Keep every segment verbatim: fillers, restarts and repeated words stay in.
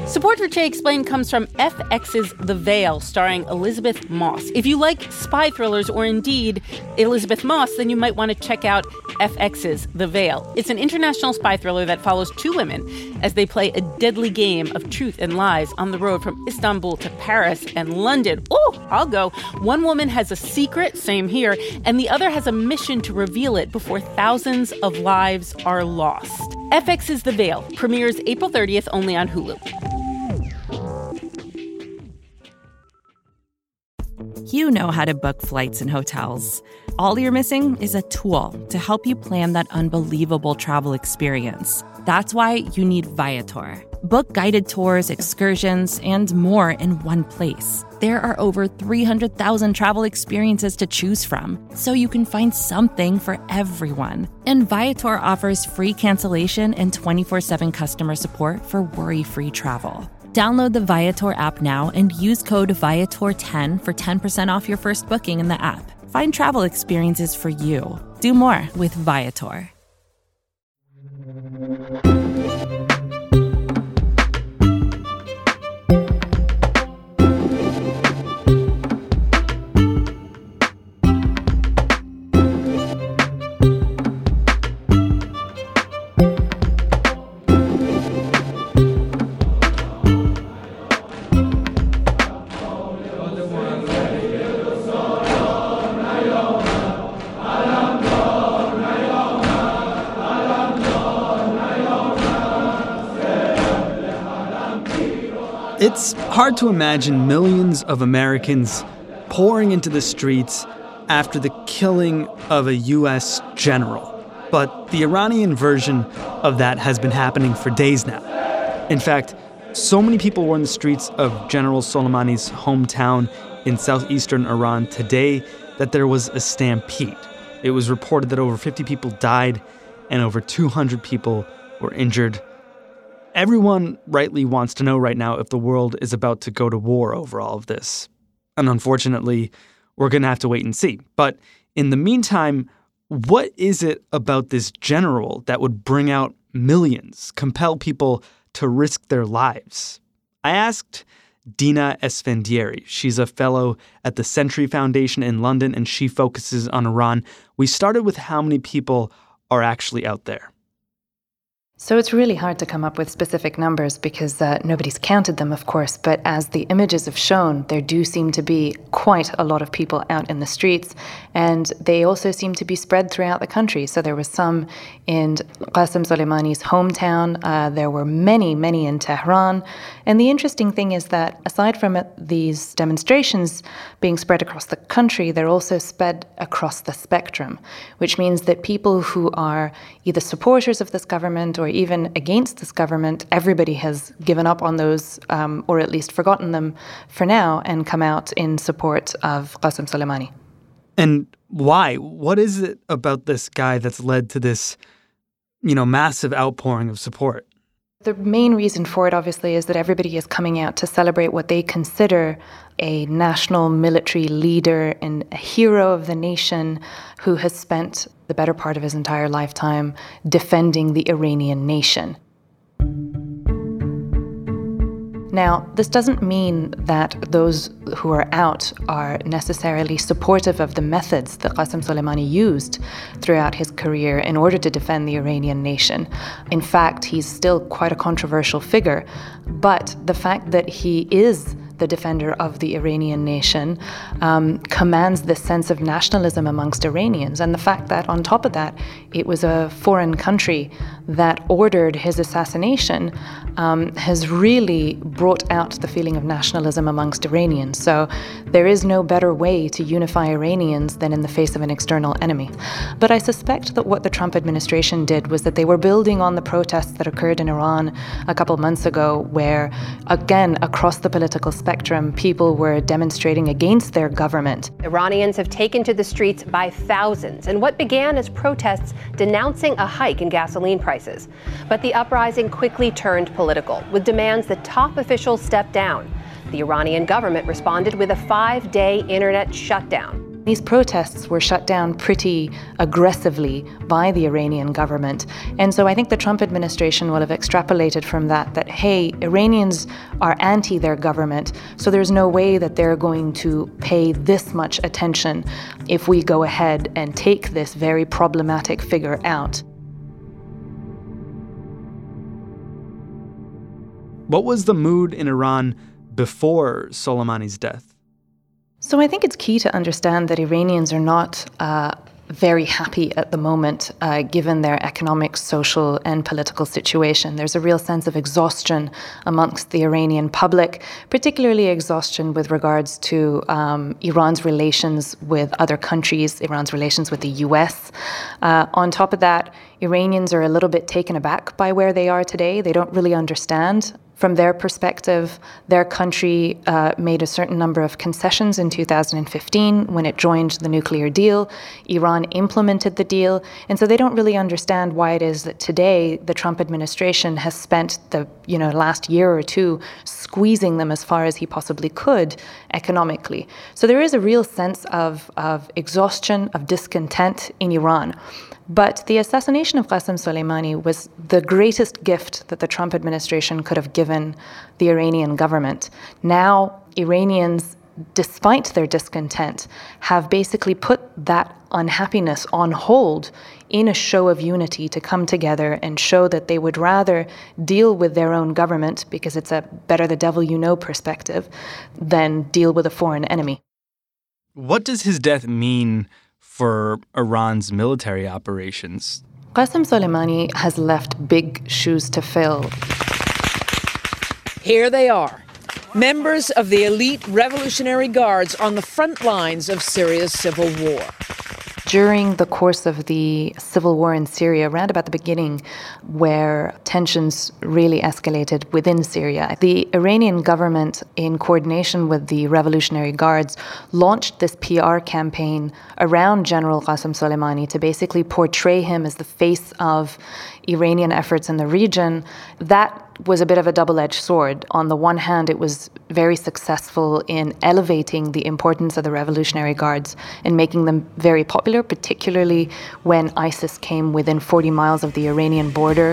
Support for Che Explained comes from F X's The Veil, starring Elizabeth Moss. If you like spy thrillers or indeed Elizabeth Moss, then you might want to check out F X's The Veil. It's an international spy thriller that follows two women as they play a deadly game of truth and lies on the road from Istanbul to Paris and London. Oh, I'll go. One woman has a secret, same here, and the other has a mission to reveal it before thousands of lives are lost. F X's The Veil premieres April thirtieth only on Hulu. You know how to book flights and hotels. All you're missing is a tool to help you plan that unbelievable travel experience. That's why you need Viator. Book guided tours, excursions, and more in one place. There are over three hundred thousand travel experiences to choose from, so you can find something for everyone. And Viator offers free cancellation and twenty-four seven customer support for worry-free travel. Download the Viator app now and use code Viator ten for ten percent off your first booking in the app. Find travel experiences for you. Do more with Viator. It's hard to imagine millions of Americans pouring into the streets after the killing of a U S general. But the Iranian version of that has been happening for days now. In fact, so many people were in the streets of General Soleimani's hometown in southeastern Iran today that there was a stampede. It was reported that over fifty people died and over two hundred people were injured. Everyone rightly wants to know right now if the world is about to go to war over all of this. And unfortunately, we're going to have to wait and see. But in the meantime, what is it about this general that would bring out millions, compel people to risk their lives? I asked Dina Esfandiari. She's a fellow at the Century Foundation in London, and she focuses on Iran. We started with how many people are actually out there. So it's really hard to come up with specific numbers because uh, nobody's counted them, of course. But as the images have shown, there do seem to be quite a lot of people out in the streets. And they also seem to be spread throughout the country. So there was some in Qasem Soleimani's hometown. Uh, there were many, many in Tehran. And the interesting thing is that aside from it, these demonstrations being spread across the country, they're also spread across the spectrum, which means that people who are either supporters of this government or even against this government, everybody has given up on those, um, or at least forgotten them for now, and come out in support of Qasem Soleimani. And why? What is it about this guy that's led to this, you know, massive outpouring of support? The main reason for it, obviously, is that everybody is coming out to celebrate what they consider a national military leader and a hero of the nation who has spent the better part of his entire lifetime defending the Iranian nation. Now, this doesn't mean that those who are out are necessarily supportive of the methods that Qasem Soleimani used throughout his career in order to defend the Iranian nation. In fact, he's still quite a controversial figure, but the fact that he is the defender of the Iranian nation um, commands this sense of nationalism amongst Iranians. And the fact that, on top of that, it was a foreign country that ordered his assassination um, has really brought out the feeling of nationalism amongst Iranians. So there is no better way to unify Iranians than in the face of an external enemy. But I suspect that what the Trump administration did was that they were building on the protests that occurred in Iran a couple months ago, where, again, across the political spectrum, people were demonstrating against their government. Iranians have taken to the streets by thousands in what began as protests denouncing a hike in gasoline prices. But the uprising quickly turned political, with demands that top officials step down. The Iranian government responded with a five-day internet shutdown. These protests were shut down pretty aggressively by the Iranian government. And so I think the Trump administration will have extrapolated from that that, hey, Iranians are anti their government, so there's no way that they're going to pay this much attention if we go ahead and take this very problematic figure out. What was the mood in Iran before Soleimani's death? So I think it's key to understand that Iranians are not uh, very happy at the moment, uh, given their economic, social, and political situation. There's a real sense of exhaustion amongst the Iranian public, particularly exhaustion with regards to um, Iran's relations with other countries, Iran's relations with the U S. Uh, on top of that, Iranians are a little bit taken aback by where they are today. They don't really understand. From their perspective, their country uh, made a certain number of concessions in two thousand fifteen when it joined the nuclear deal. Iran implemented the deal. And so they don't really understand why it is that today the Trump administration has spent the you know last year or two squeezing them as far as he possibly could economically. So there is a real sense of, of exhaustion, of discontent in Iran. But the assassination of Qasem Soleimani was the greatest gift that the Trump administration could have given the Iranian government. Now, Iranians, despite their discontent, have basically put that unhappiness on hold in a show of unity to come together and show that they would rather deal with their own government, because it's a better the devil you know perspective, than deal with a foreign enemy. What does his death mean for Iran's military operations? Qasem Soleimani has left big shoes to fill. Here they are, members of the elite Revolutionary Guards on the front lines of Syria's civil war. During the course of the civil war in Syria, around about the beginning, where tensions really escalated within Syria, the Iranian government, in coordination with the Revolutionary Guards, launched this P R campaign around General Qasem Soleimani to basically portray him as the face of Iranian efforts in the region. That was a bit of a double-edged sword. On the one hand, it was very successful in elevating the importance of the Revolutionary Guards and making them very popular, particularly when ISIS came within forty miles of the Iranian border.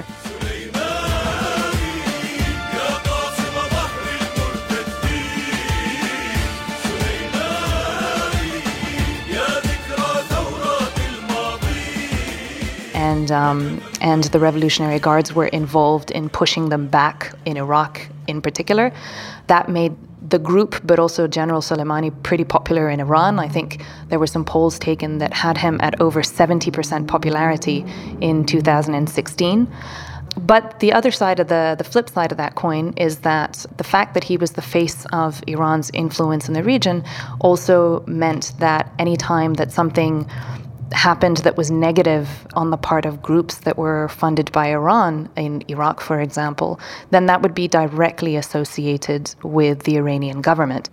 And, um, and the Revolutionary Guards were involved in pushing them back in Iraq in particular. That made the group, but also General Soleimani, pretty popular in Iran. I think there were some polls taken that had him at over seventy percent popularity in two thousand sixteen. But the other side of the, the flip side of that coin is that the fact that he was the face of Iran's influence in the region also meant that any time that something happened that was negative on the part of groups that were funded by Iran, in Iraq, for example, then that would be directly associated with the Iranian government.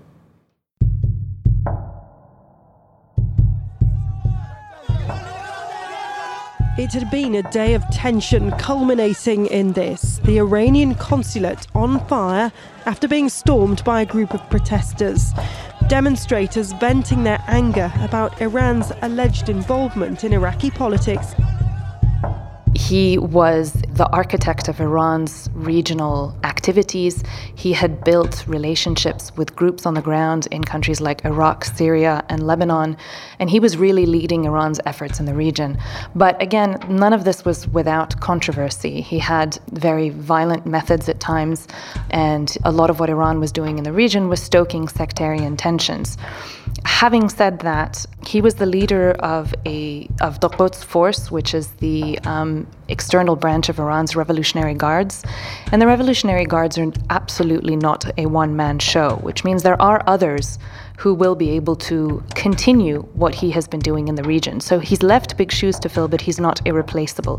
It had been a day of tension, culminating in this: the Iranian consulate on fire after being stormed by a group of protesters. Demonstrators venting their anger about Iran's alleged involvement in Iraqi politics. He was the architect of Iran's regional activities. He had built relationships with groups on the ground in countries like Iraq, Syria, and Lebanon, and he was really leading Iran's efforts in the region. But again, none of this was without controversy. He had very violent methods at times, and a lot of what Iran was doing in the region was stoking sectarian tensions. Having said that, he was the leader of a of the Quds Force, which is the um, external branch of Iran's Revolutionary Guards. And the Revolutionary Guards are absolutely not a one-man show, which means there are others who will be able to continue what he has been doing in the region. So he's left big shoes to fill, but he's not irreplaceable.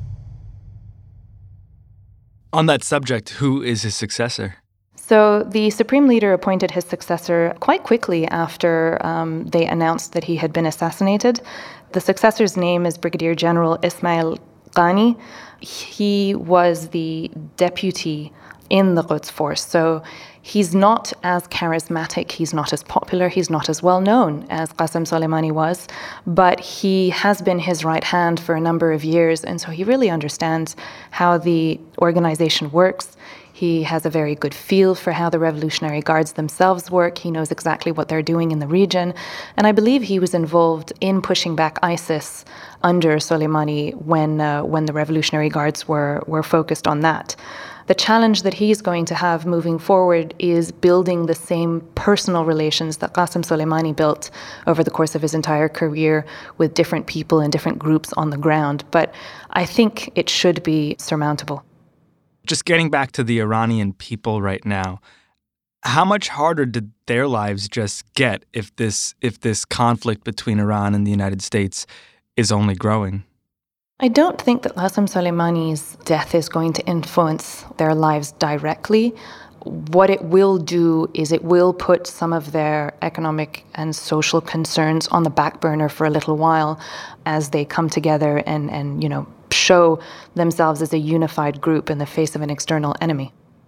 On that subject, who is his successor? So the Supreme Leader appointed his successor quite quickly after um, they announced that he had been assassinated. The successor's name is Brigadier General Ismail Qani. He was the deputy in the Quds Force. So he's not as charismatic, he's not as popular, he's not as well known as Qasem Soleimani was, but he has been his right hand for a number of years, and so he really understands how the organization works. He has a very good feel for how the Revolutionary Guards themselves work. He knows exactly what they're doing in the region. And I believe he was involved in pushing back ISIS under Soleimani when uh, when the Revolutionary Guards were, were focused on that. The challenge that he's going to have moving forward is building the same personal relations that Qasem Soleimani built over the course of his entire career with different people and different groups on the ground. But I think it should be surmountable. Just getting back to the Iranian people right now, how much harder did their lives just get if this if this conflict between Iran and the United States is only growing? I don't think that Qasem Soleimani's death is going to influence their lives directly. What it will do is it will put some of their economic and social concerns on the back burner for a little while as they come together and, and you know, show themselves as a unified group in the face of an external enemy.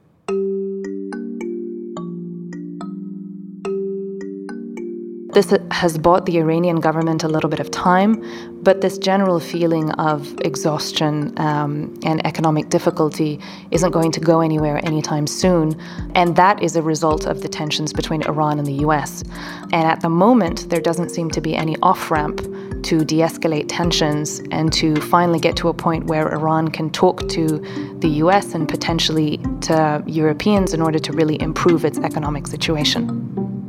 This has bought the Iranian government a little bit of time, but this general feeling of exhaustion um, and economic difficulty isn't going to go anywhere anytime soon, and that is a result of the tensions between Iran and the U S. And at the moment, there doesn't seem to be any off-ramp to de-escalate tensions and to finally get to a point where Iran can talk to the U S and potentially to Europeans in order to really improve its economic situation.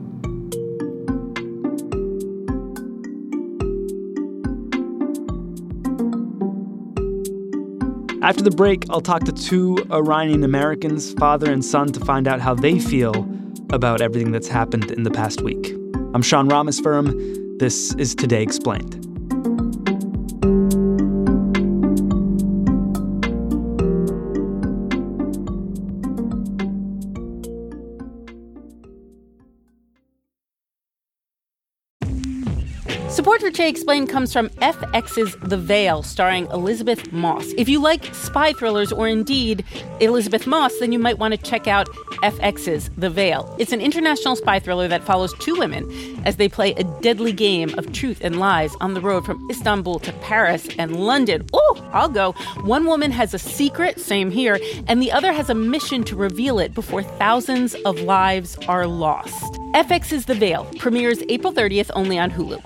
After the break, I'll talk to two Iranian Americans, father and son, to find out how they feel about everything that's happened in the past week. I'm Sean Rameswaram. This is Today Explained. Support for Today Explained comes from F X's The Veil, starring Elisabeth Moss. If you like spy thrillers or indeed Elisabeth Moss, then you might want to check out F X's The Veil. It's an international spy thriller that follows two women as they play a deadly game of truth and lies on the road from Istanbul to Paris and London. Oh, I'll go. One woman has a secret, same here, and the other has a mission to reveal it before thousands of lives are lost. F X's The Veil premieres April thirtieth only on Hulu.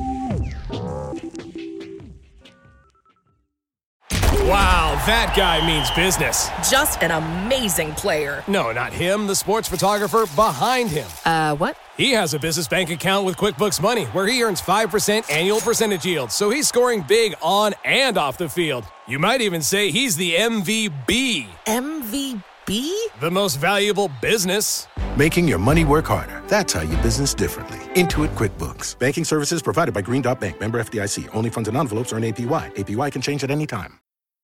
Wow, that guy means business. Just an amazing player. No, not him, the sports photographer behind him. Uh, what? He has a business bank account with QuickBooks Money where he earns five percent annual percentage yield, so he's scoring big on and off the field. You might even say he's the M V B. M V B? The most valuable business. Making your money work harder. That's how you business differently. Intuit QuickBooks. Banking services provided by Green Dot Bank. Member F D I C. Only funds and envelopes earn A P Y. A P Y can change at any time.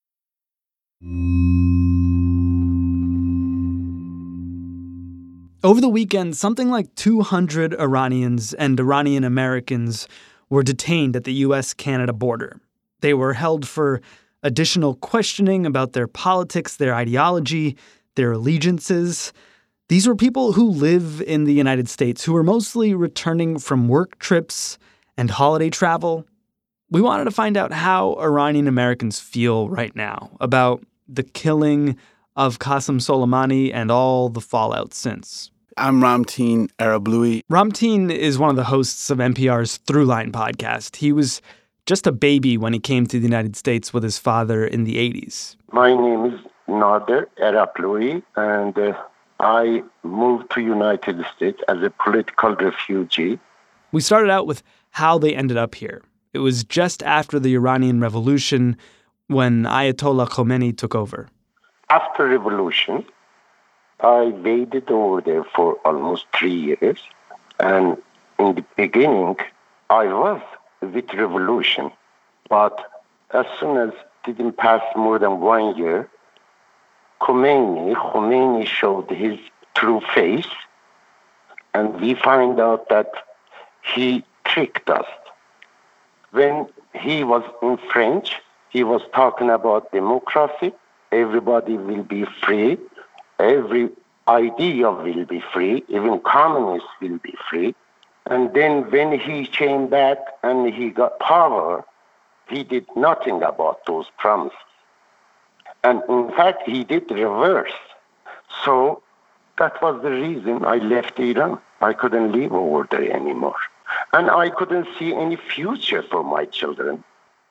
Over the weekend, something like two hundred Iranians and Iranian Americans were detained at the U S Canada border. They were held for additional questioning about their politics, their ideology, their allegiances. These were people who live in the United States, who were mostly returning from work trips and holiday travel. We wanted to find out how Iranian Americans feel right now about the killing of Qasem Soleimani and all the fallout since. I'm Ramtin Arablouei. Ramtin is one of the hosts of N P R's Throughline podcast. He was just a baby when he came to the United States with his father in the eighties. My name is Nader Arablouei, and uh, I moved to United States as a political refugee. We started out with how they ended up here. It was just after the Iranian Revolution when Ayatollah Khomeini took over. After revolution, I waited over there for almost three years. And in the beginning, I was with revolution. But as soon as it didn't pass more than one year, Khomeini, Khomeini showed his true face. And we find out that he tricked us. When he was in French, he was talking about democracy. Everybody will be free every idea will be free, even communists will be free. And then when he came back and he got power, he did nothing about those promises. And in fact, he did the reverse. So that was the reason I left Iran. I couldn't live over there anymore. And I couldn't see any future for my children.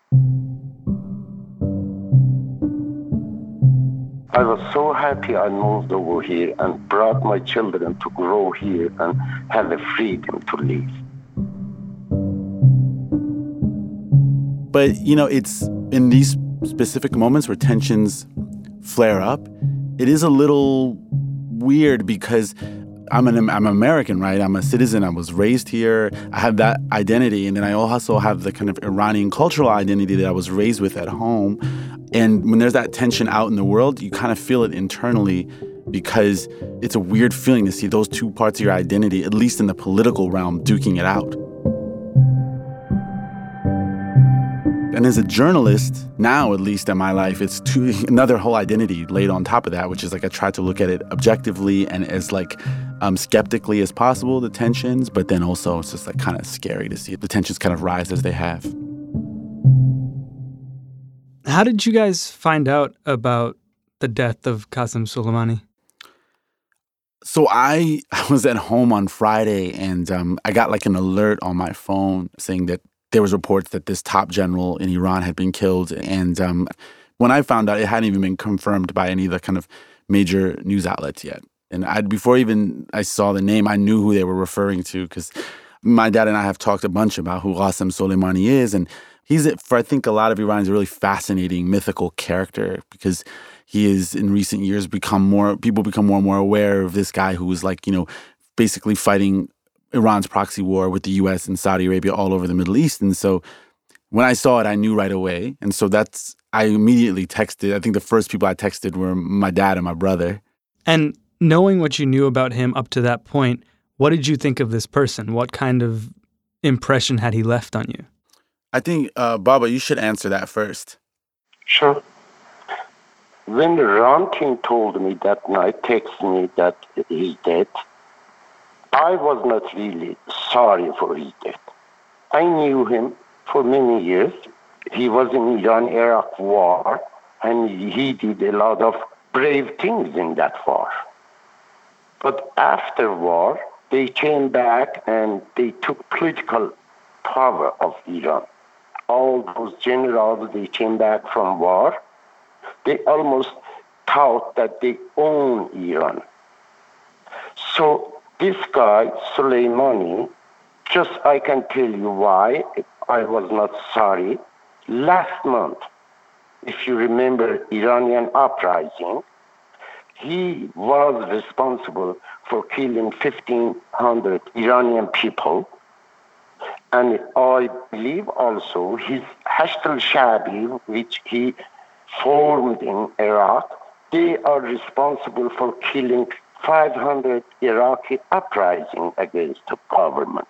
I was so happy I moved over here and brought my children to grow here and have the freedom to live. But, you know, it's in these specific moments where tensions flare up, it is a little weird because I'm an I'm American, right? I'm a citizen. I was raised here. I have that identity. And then I also have the kind of Iranian cultural identity that I was raised with at home. And when there's that tension out in the world, you kind of feel it internally because it's a weird feeling to see those two parts of your identity, at least in the political realm, duking it out. And as a journalist, now at least in my life, it's two, another whole identity laid on top of that, which is like I try to look at it objectively and as like um, skeptically as possible, the tensions, but then also it's just like kind of scary to see the tensions kind of rise as they have. How did you guys find out about the death of Qasem Soleimani? So I, I was at home on Friday and um, I got like an alert on my phone saying that there was reports that this top general in Iran had been killed. And um, when I found out, it hadn't even been confirmed by any of the kind of major news outlets yet. And I, before even I saw the name, I knew who they were referring to because my dad and I have talked a bunch about who Qasem Soleimani is. And he's, for I think a lot of Iranians, a really fascinating mythical character because he is in recent years become more, people become more and more aware of this guy who was like, you know, basically fighting Iran's proxy war with the U S and Saudi Arabia all over the Middle East. And so when I saw it, I knew right away. And so that's, I immediately texted. I think the first people I texted were my dad and my brother. And knowing what you knew about him up to that point, what did you think of this person? What kind of impression had he left on you? I think, uh, Baba, you should answer that first. Sure. When Ramtin told me that night, texted me that he's dead, I was not really sorry for his death. I knew him for many years. He was in Iran-Iraq war, and he did a lot of brave things in that war. But after war, they came back and they took political power of Iran. All those generals, they came back from war. They almost thought that they own Iran. So this guy, Soleimani, just I can tell you why I was not sorry. Last month, if you remember Iranian uprising, he was responsible for killing fifteen hundred Iranian people. And I believe also his Hashd al-Sha'bi, which he formed in Iraq, they are responsible for killing five hundred Iraqi uprising against the government.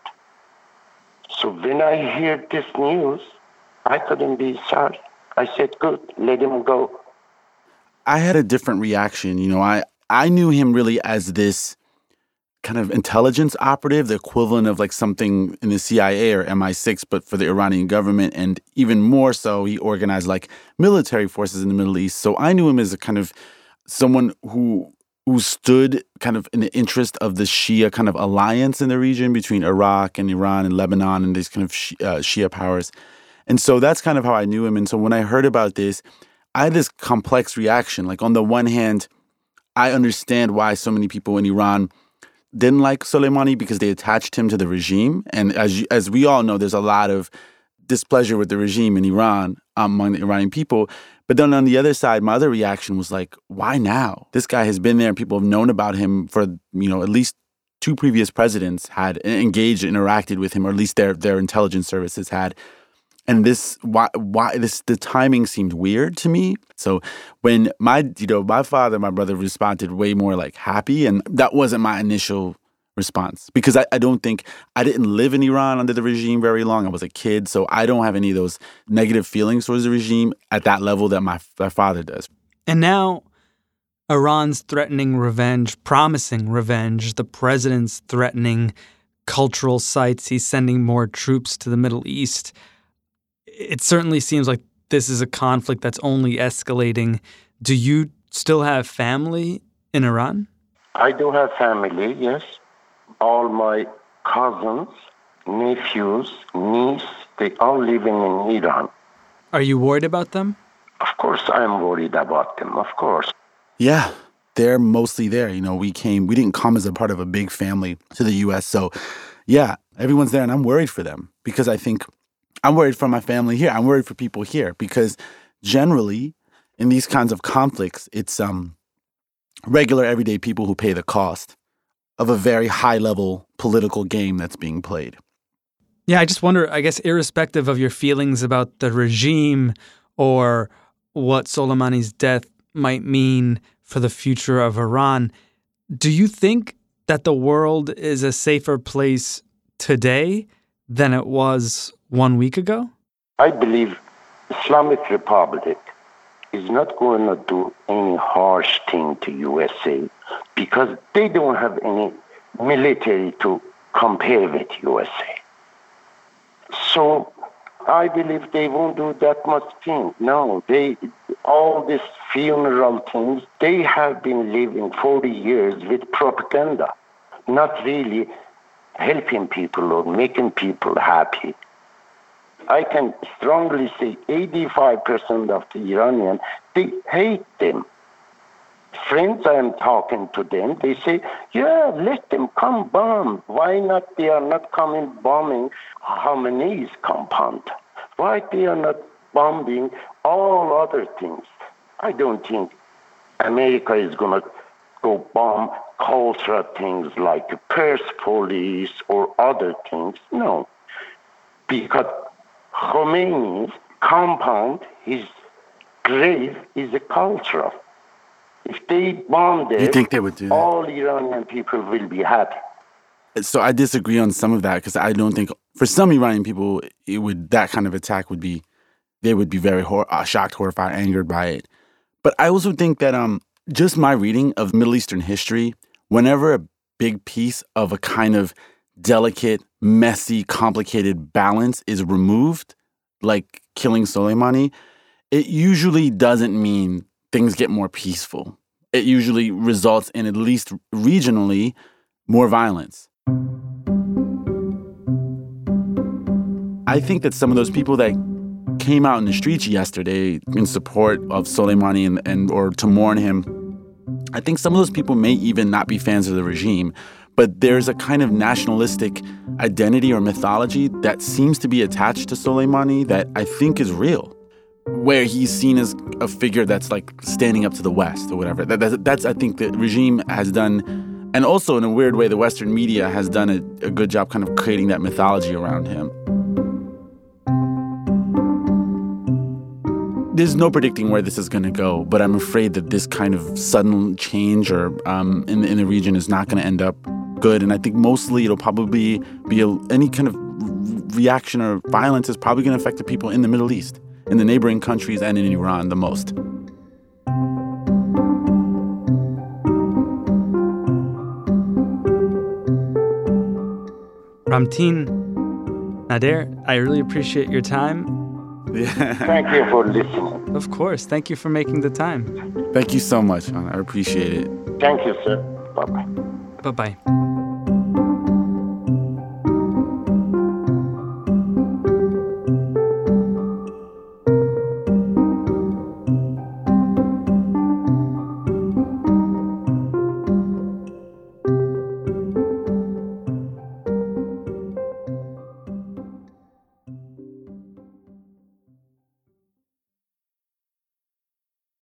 So when I heard this news, I couldn't be sorry. I said, good, let him go. I had a different reaction. You know, I, I knew him really as this kind of intelligence operative, the equivalent of like something in the C I A or M I six, but for the Iranian government. And even more so, he organized like military forces in the Middle East. So I knew him as a kind of someone who who stood kind of in the interest of the Shia kind of alliance in the region between Iraq and Iran and Lebanon and these kind of Shia, uh, Shia powers. And so that's kind of how I knew him. And so when I heard about this, I had this complex reaction. Like on the one hand, I understand why so many people in Iran didn't like Soleimani because they attached him to the regime. And as you, as we all know, there's a lot of displeasure with the regime in Iran among the Iranian people. But then on the other side, my other reaction was like, why now? This guy has been there and people have known about him for, you know, at least two previous presidents had engaged, interacted with him, or at least their their intelligence services had. And this, why, why this, the timing seemed weird to me. So when my, you know, my father, my brother responded way more like happy, and that wasn't my initial response because I, I don't think, I didn't live in Iran under the regime very long. I was a kid, so I don't have any of those negative feelings towards the regime at that level that my, my father does. And now, Iran's threatening revenge, promising revenge. The president's threatening cultural sites. He's sending more troops to the Middle East. It certainly seems like this is a conflict that's only escalating. Do you still have family in Iran? I do have family, yes. All my cousins, nephews, niece, they all living in Iran. Are you worried about them? Of course I am worried about them, of course. Yeah, they're mostly there. You know, we came, we didn't come as a part of a big family to the U S. So, yeah, everyone's there, and I'm worried for them because I think I'm worried for my family here. I'm worried for people here because generally in these kinds of conflicts, it's um regular everyday people who pay the cost of a very high-level political game that's being played. Yeah, I just wonder, I guess, irrespective of your feelings about the regime or what Soleimani's death might mean for the future of Iran, do you think that the world is a safer place today than it was one week ago? I believe Islamic Republic is not going to do any harsh thing to U S A because they don't have any military to compare with U S A. So I believe they won't do that much thing. No, they all these funeral things, they have been living forty years with propaganda, not really helping people or making people happy. I can strongly say eighty-five percent of the Iranians, they hate them. Friends, I am talking to them, they say, yeah, let them come bomb. Why not they are not coming bombing Khamenei's compound? Why they are not bombing all other things? I don't think America is going to go bomb cultural things like Persepolis or other things. No, because Khomeini's compound, his grave, is a culture. If they bomb there, you think they would do that? All Iranian people will be happy. So I disagree on some of that because I don't think, for some Iranian people, it would that kind of attack would be, they would be very hor- uh, shocked, horrified, angered by it. But I also think that um, just my reading of Middle Eastern history, whenever a big piece of a kind of delicate, messy, complicated balance is removed, like killing Soleimani, it usually doesn't mean things get more peaceful. It usually results in, at least regionally, more violence. I think that some of those people that came out in the streets yesterday in support of Soleimani and, and or to mourn him, I think some of those people may even not be fans of the regime, but there's a kind of nationalistic identity or mythology that seems to be attached to Soleimani that I think is real, where he's seen as a figure that's like standing up to the West or whatever. That, that, that's, I think, the regime has done, and also in a weird way, the Western media has done a, a good job kind of creating that mythology around him. There's no predicting where this is going to go, but I'm afraid that this kind of sudden change or um, in, in the region is not going to end up good. And I think mostly it'll probably be a, any kind of reaction or violence is probably going to affect the people in the Middle East, in the neighboring countries and in Iran the most. Ramtin, Nader, I really appreciate your time. Yeah. Thank you for listening. Of course. Thank you for making the time. Thank you so much. I appreciate it. Thank you, sir. Bye-bye. Bye-bye.